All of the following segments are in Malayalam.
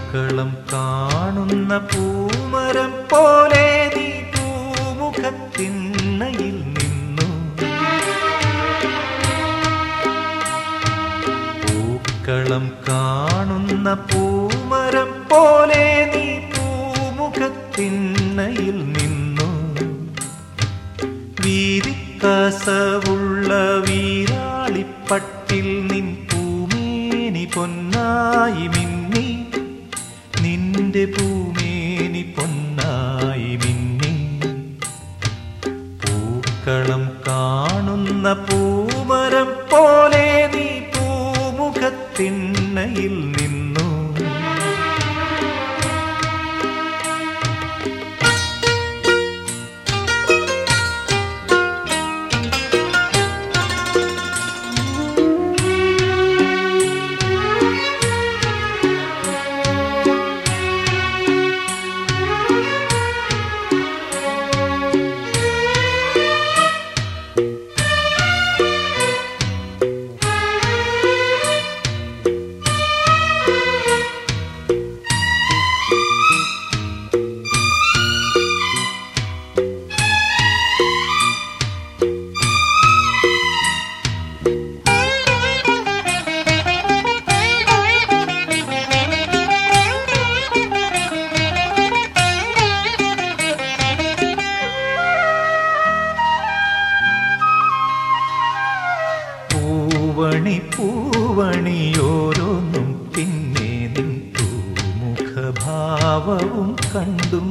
പൂക്കളം കാണുന്ന പൂമരം പോലെ നീ പൂമുഖത്തിണ്ണയിൽ നിന്നു. പൂക്കളം കാണുന്ന പൂമരം പോലെ നീ പൂമുഖത്തിണ്ണയിൽ നിന്നു. വീതിക്കസവുള്ള വീരാളിപ്പട്ടിൽ നിൻ പൂമേനി പൊന്നായി മിന്നി. നിന്റെ പൂമേനി പൊന്നായി മിന്നി. പൂക്കളം കാണുന്ന പൂമരം പോലെ നീ പൂമുഖത്തിണ്ണയിൽ നിന്നു. പൂവണി പൂവണിയോരോന്നും പിന്നെ നിൻ പൂമുഖഭാവവും കണ്ടും.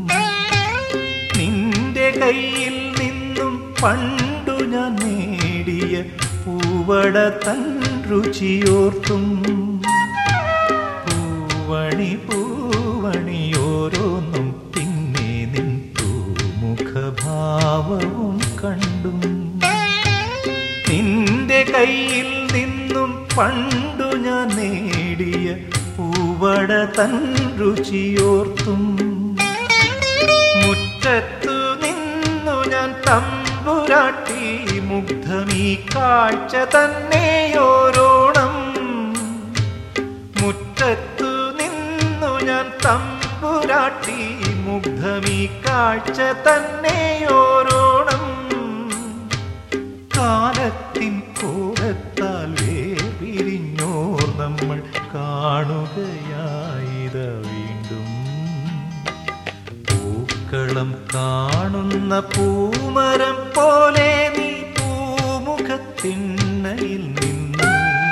നിന്റെ കയ്യിൽ നിന്നും പണ്ടു ഞാൻ നേടിയ പൂവട തൻ രുചിയോർത്തും. പൂവണി പൂവണിയോരോന്നും പിന്നെ നിൻ പൂമുഖഭാവവും കണ്ടും. നിന്റെ കയ്യിൽ നിന്നും പണ്ടു ഞാൻ നേടിയ പൂവട തൻ രുചിയോർത്തും. മുറ്റത്തു നിന്നു ഞാൻ തമ്പുരാട്ടി മുഗ്ധമീ കാഴ്ച തന്നെയോരോണം. മുറ്റത്തു നിന്നു ഞാൻ തമ്പുരാട്ടി മുഗ്ധമീ കാഴ്ച തന്നെയോരോണം. കാലത്തിൻ കോലത്താൽ വേർപിരിഞ്ഞോർ നമ്മൾ കാണുകയായിത വീണ്ടും. പൂക്കളം കാണുന്ന പൂമരം പോലെ നീ പൂമുഖത്തിണ്ണയിൽ നിന്നു.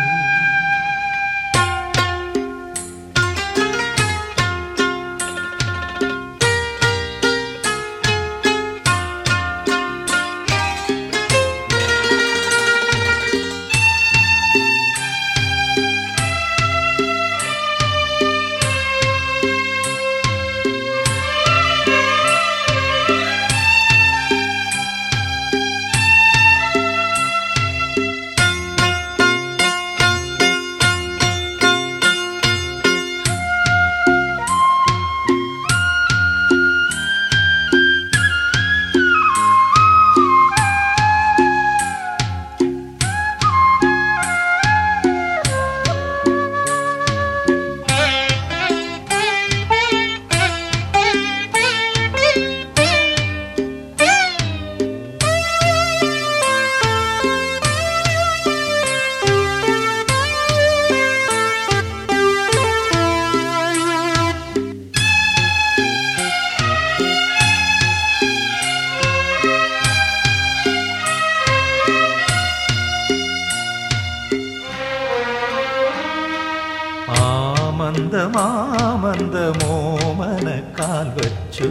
ആമന്ദമോമനക്കാൽ വച്ചു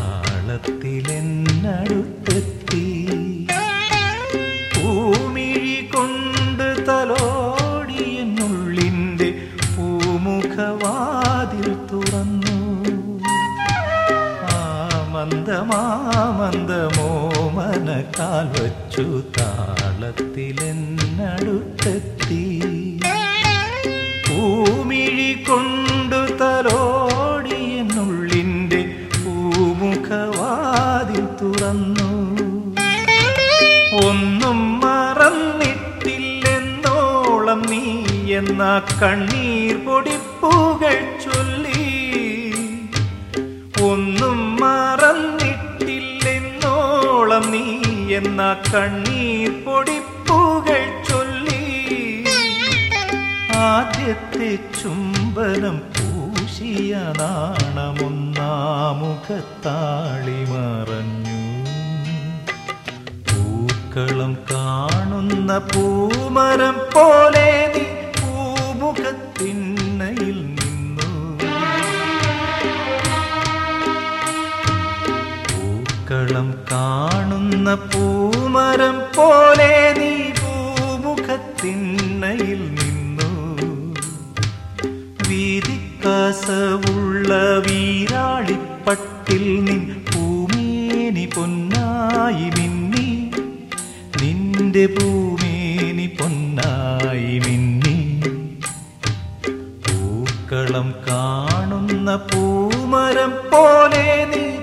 താളത്തിലെന്നടുത്തെത്തി. പൂമിഴി കൊണ്ട് തലോടിയെന്നുള്ളിൻ്റെ പൂമുഖവാതിൽ തുറന്നു. ആമന്ദമോമനക്കാൽ വച്ചു താളത്തിലെന്നടുത്തെത്തി. പൂമിഴി കൊണ്ടു തലോടിയെന്നുള്ളിൻ്റെ പൂമുഖവാതിൽ തുറന്നു. ഒന്നും മറന്നിട്ടില്ലെന്നോളം നീ എന്ന കണ്ണീർ പൊടിപ്പൂകൾ ചൊല്ലി. കരയുന്ന കണ്ണീർ പൊടിപ്പൂകൾ ചൊല്ലി ആദ്യത്തെ ചുംബനം പൂശിയ നാണമൊന്നാമുഖത്താളി മറഞ്ഞു. പൂക്കളം കാണുന്ന പൂമരം പോലെ നീ പൂമുഖത്തിണ്ണയിൽ നിന്നു. പൂക്കളം കാണുന്ന പൂമരം പോലെ നീ പൂമുഖത്തിണ്ണയിൽ നിന്നു. വീതിക്കാസവുള്ള വീരാളിപ്പട്ടിൽ നിൻ പൂമേനി പൊന്നായി മിന്നി. നിന്റെ പൂമേനി പൊന്നായി മിന്നി. പൂക്കളം കാണുന്ന പൂമരം പോലെ നീ